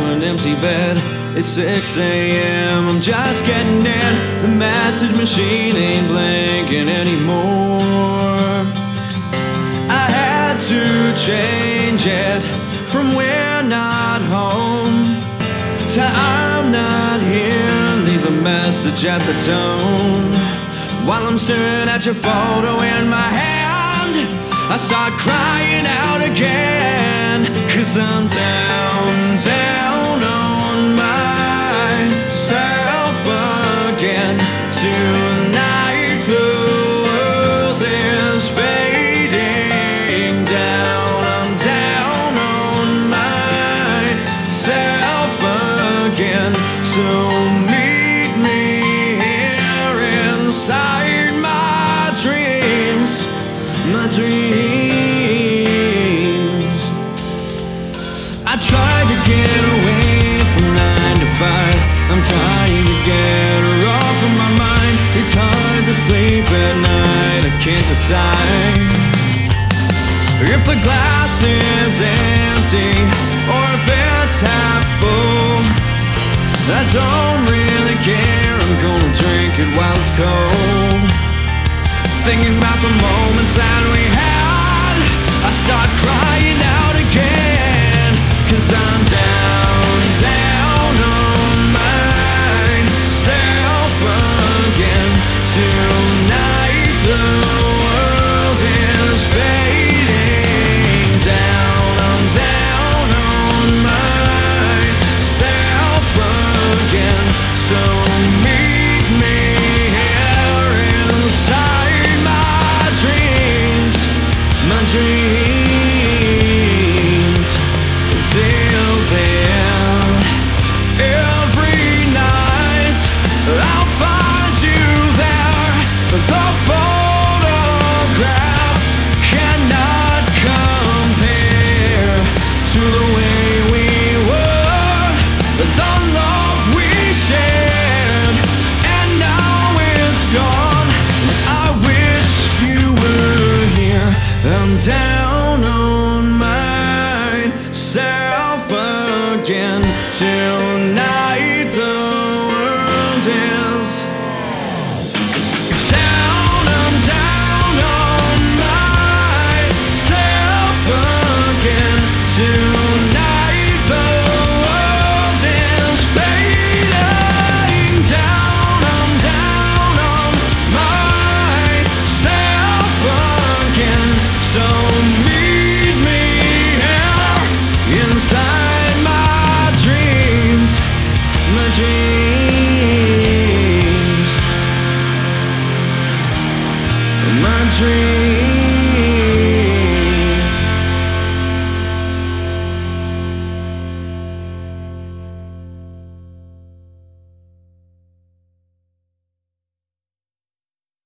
an empty bed. It's 6 a.m. I'm just getting in. The message machine ain't blinking anymore. I had to change it from "we're not home" to "I'm not here." Leave a message at the tone. While I'm staring at your photo in my hand, I start crying out again, 'cause I'm down on myself again. Tonight the world is fading down. I'm down on myself again. So meet me here inside my dreams. My dreams. I tried to get away from 9 to 5. I'm trying to get her off of my mind. It's hard to sleep at night, I can't decide if the glass is empty or if it's half full. I don't really care, I'm gonna drink it while it's cold. Thinking about the moments that we had, I start crying out again, 'cause I'm down on myself again. Tonight the world is fading down. I'm down on myself again. So meet me here inside my dreams. Until then, every night I'll find you there. The photograph cannot compare to the way we were, the love we shared, and now it's gone. I wish you were here. I'm down on myself again till